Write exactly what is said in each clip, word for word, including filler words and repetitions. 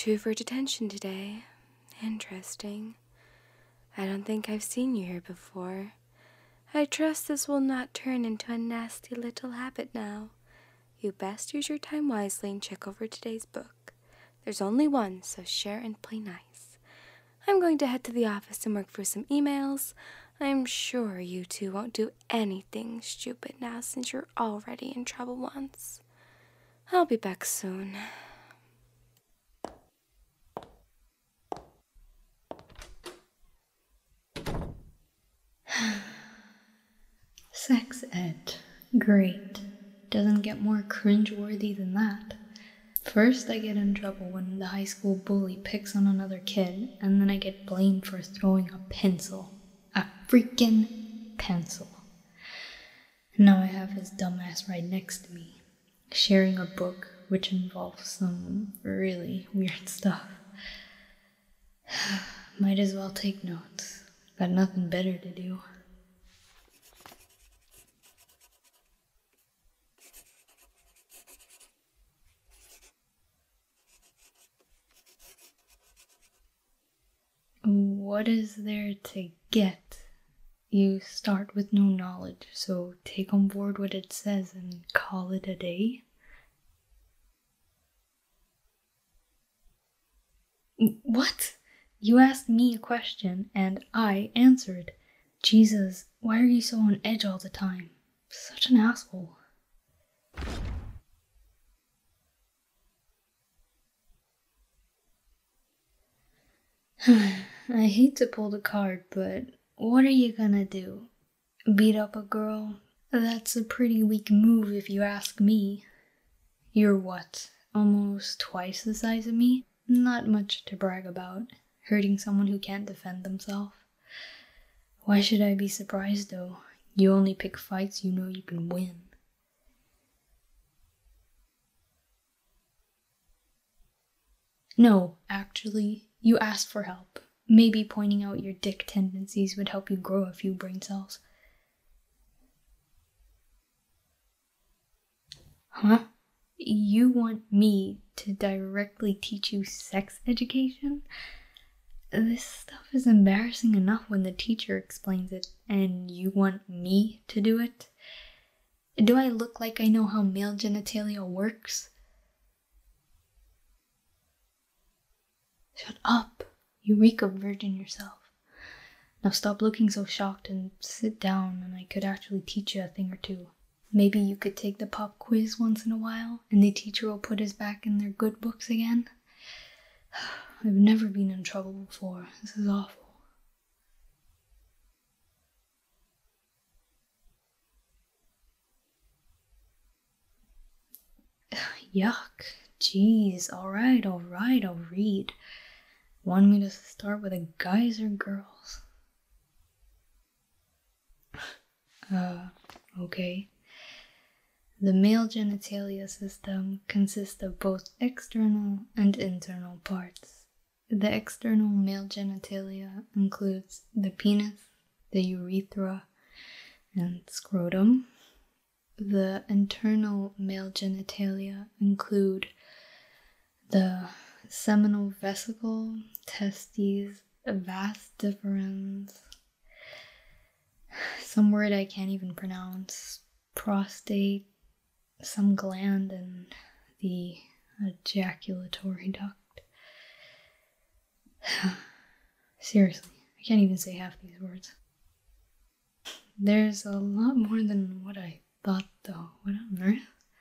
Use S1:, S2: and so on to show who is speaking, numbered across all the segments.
S1: two for detention today. Interesting. I don't think I've seen you here before. I trust this will not turn into a nasty little habit now. You best use your time wisely and check over today's book. There's only one, so share and play nice. I'm going to head to the office and work through some emails. I'm sure you two won't do anything stupid now since you're already in trouble once. I'll be back soon.
S2: Sex ed. Great. Doesn't get more cringe-worthy than that. First, I get in trouble when the high school bully picks on another kid, and then I get blamed for throwing a pencil. A freaking pencil. Now I have his dumbass right next to me, sharing a book which involves some really weird stuff. Might as well take notes. Got nothing better to do. What is there to get? You start with no knowledge, so take on board what it says and call it a day? What? You asked me a question and I answered. Jesus, why are you so on edge all the time? Such an asshole. I hate to pull the card, but what are you gonna do? Beat up a girl? That's a pretty weak move if you ask me. You're what, almost twice the size of me? Not much to brag about, hurting someone who can't defend themselves. Why should I be surprised though? You only pick fights you know you can win. No, actually, you asked for help. Maybe pointing out your dick tendencies would help you grow a few brain cells. Huh? You want me to directly teach you sex education? This stuff is embarrassing enough when the teacher explains it, and you want me to do it? Do I look like I know how male genitalia works? Shut up. You reek of virgin yourself. Now stop looking so shocked and sit down and I could actually teach you a thing or two. Maybe you could take the pop quiz once in a while and the teacher will put us back in their good books again. I've never been in trouble before. This is awful. Yuck. Jeez. Alright, alright, I'll read. Want me to start with the guys or girls? Uh, okay. The male genitalia system consists of both external and internal parts. The external male genitalia includes the penis, the urethra, and scrotum. The internal male genitalia include the seminal vesicle, testes, vas deferens, some word I can't even pronounce, prostate, some gland, and the ejaculatory duct. Seriously, I can't even say half these words. There's a lot more than what I thought, though. What on earth?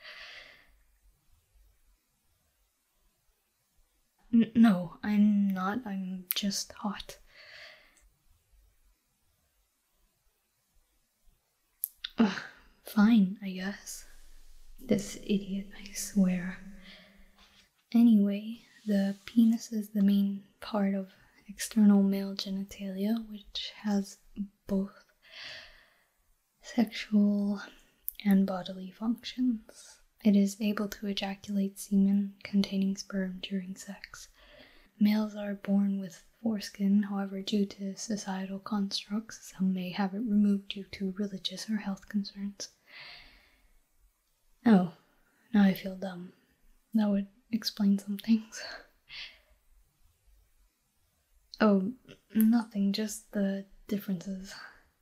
S2: N- no, I'm not. I'm just hot. Ugh, fine, I guess. This idiot, I swear. Anyway, the penis is the main part of external male genitalia, which has both sexual and bodily functions. It is able to ejaculate semen containing sperm during sex. Males are born with foreskin, however, due to societal constructs, some may have it removed due to religious or health concerns. Oh, now I feel dumb. That would explain some things. Oh, nothing, just the differences.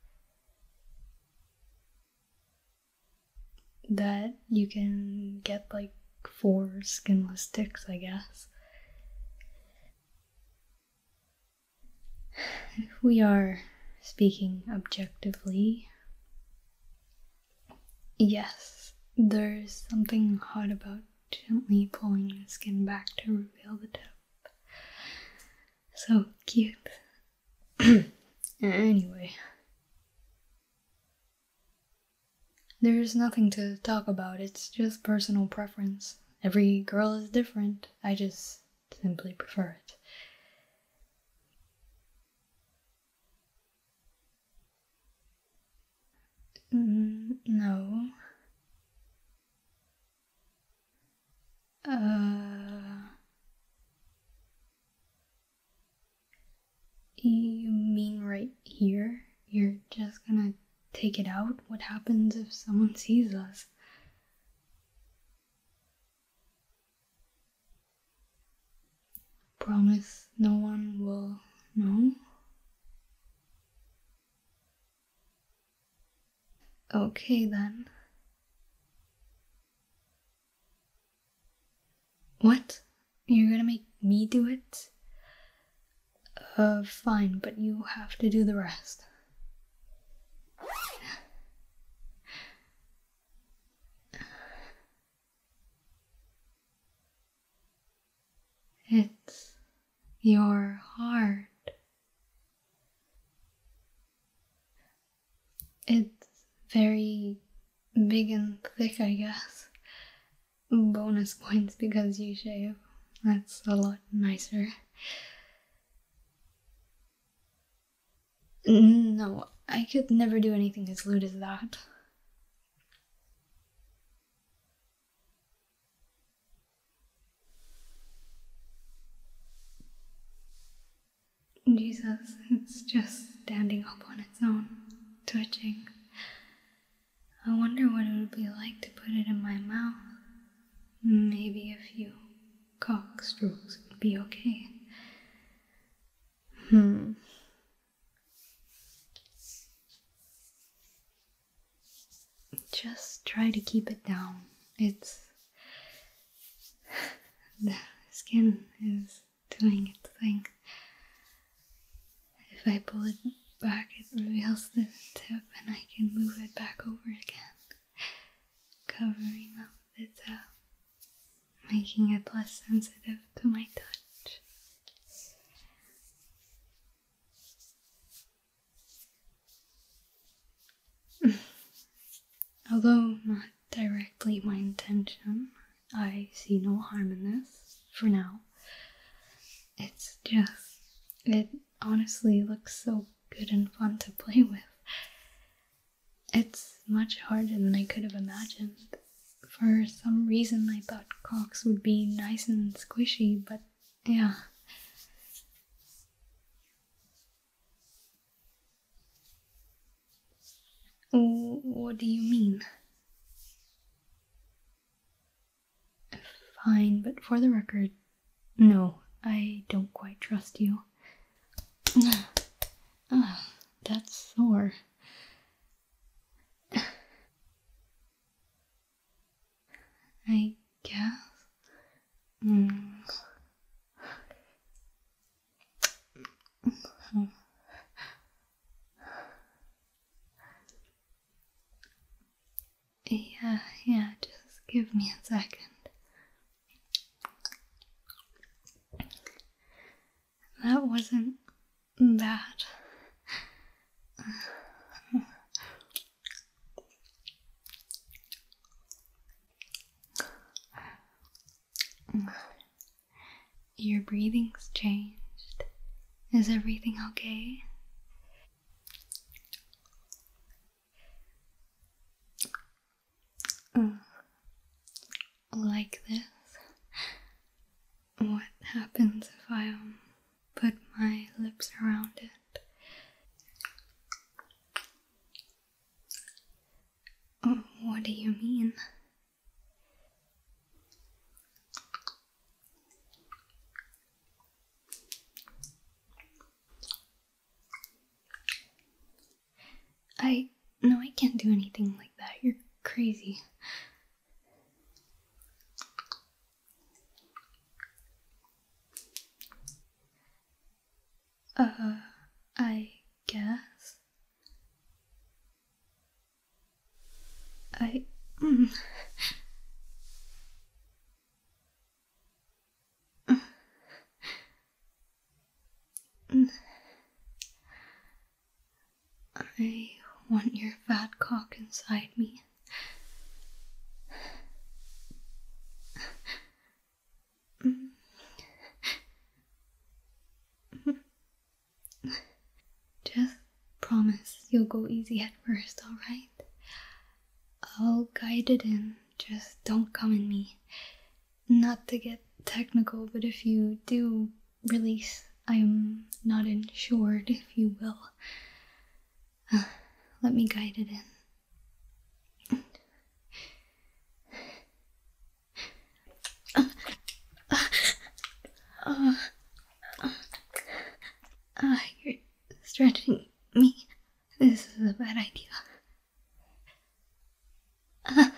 S2: That you can get like four skinless ticks, I guess. If we are speaking objectively, yes, there's something hot about gently pulling the skin back to reveal the tip. So cute. Anyway, there's nothing to talk about, it's just personal preference. Every girl is different, I just simply prefer it. Mm, no. Uh. You mean right here? You're just gonna take it out? What happens if someone sees us? Promise no one will know? Okay then. What? You're gonna make me do it? Uh, fine, but you have to do the rest. It's your heart. It's very big and thick, I guess. Bonus points because you shave. That's a lot nicer. No, I could never do anything as lewd as that. Jesus, it's just standing up on its own, twitching. I wonder what it would be like to put it in my mouth. Maybe a few cock strokes would be okay. Hmm. Just try to keep it down. It's... the skin is doing its thing. If I pull it back, it reveals the tip and I can move it back over again, covering up the tip, making it less sensitive to my touch. Although not directly my intention, I see no harm in this, for now. It's just, it honestly looks so good and fun to play with. It's much harder than I could have imagined. For some reason I thought cocks would be nice and squishy, but yeah. What do you mean? Fine, but for the record, no, I don't quite trust you. Ah, that's sore. I guess. Mm. Yeah, yeah, just give me a second. That wasn't bad. Your breathing's changed. Is everything okay? Uh, like this? What happens if I um, put my lips around it? Oh, what do you mean? talking like that. You're crazy. Uh, I guess. I. Mm. I want your fat cock inside me. Just promise you'll go easy at first, alright? I'll guide it in, just don't come in me. Not to get technical, but if you do release, I'm not insured, if you will. Uh, let me guide it in. Uh, uh, uh, uh, you're stretching me. This is a bad idea. Uh,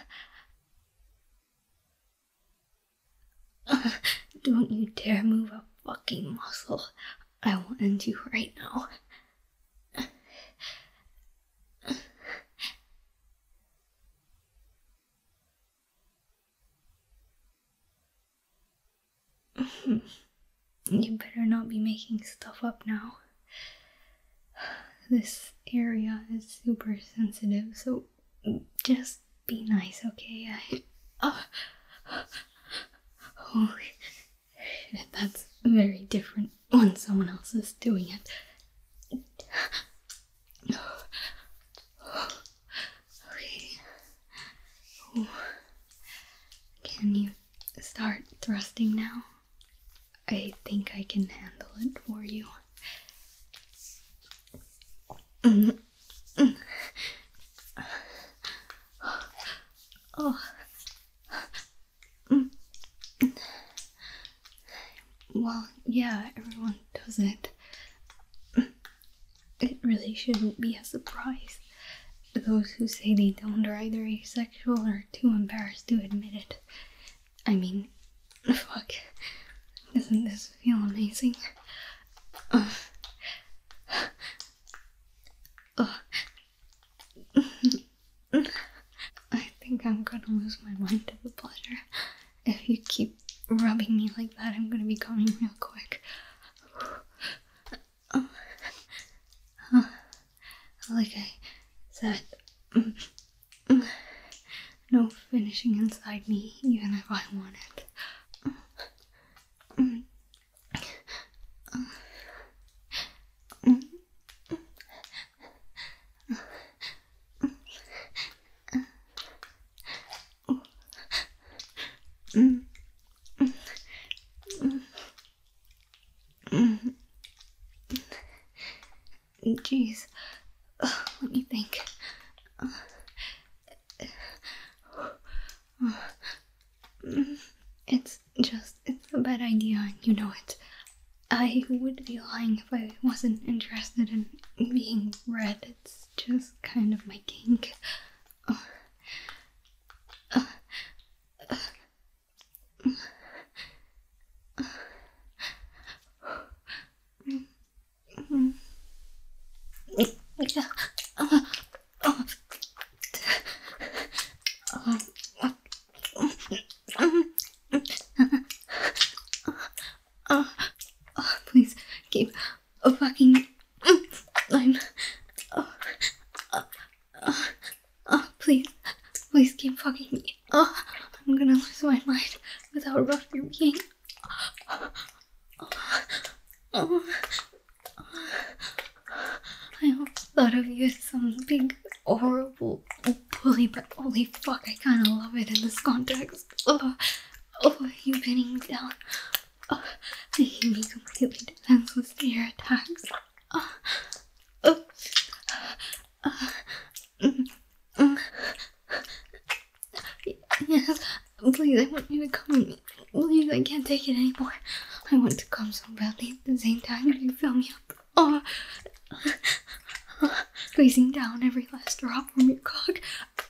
S2: uh, don't you dare move a fucking muscle. I will end you right now. You better not be making stuff up now. This area is super sensitive, so just be nice, okay? I... Uh, holy shit, that's very different when someone else is doing it. Okay. Ooh. Can you start thrusting now? I think I can handle it for you. Mm. Mm. Oh. Mm. Well, yeah, everyone does it. It really shouldn't be a surprise. Those who say they don't are either asexual or too embarrassed to admit it. I mean, fuck. Doesn't this feel amazing? Uh, uh, I think I'm gonna lose my mind to the pleasure. If you keep rubbing me like that, I'm gonna be coming real quick. Uh, uh, like I said, no finishing inside me, even if I want it. Jeez, uh, let me think. Uh, uh, it's just, it's a bad idea and you know it. I would be lying if I wasn't interested in being read. It's just kind of my kink. Uh, uh, uh, uh, mm, mm. Yeah. Uh, uh, uh, uh, uh, please keep a fucking I'm uh, uh, uh, uh, please please keep fucking me. Uh, I'm gonna lose my mind with how rough you're being. Uh, uh, uh, I always thought of you as some big, horrible bully, but holy fuck, I kinda love it in this context. Oh, oh, you pinning me down. Oh, making me completely defenseless to your attacks. Oh, oh, uh, mm, mm. Yes, please, I want you to come with me. Please, I can't take it anymore. I want to come so badly at the same time if you fill me up. Oh, squeezing down every last drop from your cock.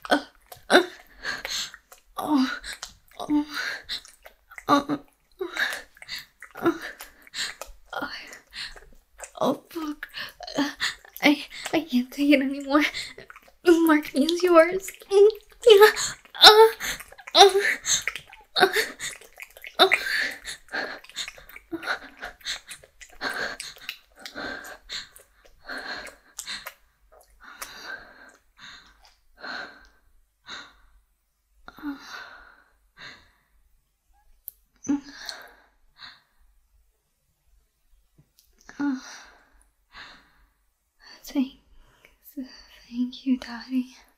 S2: Oh, oh, oh, oh, oh, oh, fuck. I, I can't take it anymore. Mark me as yours. Yeah. Uh, uh, uh, uh. Oh, thanks. Thank you, Daddy.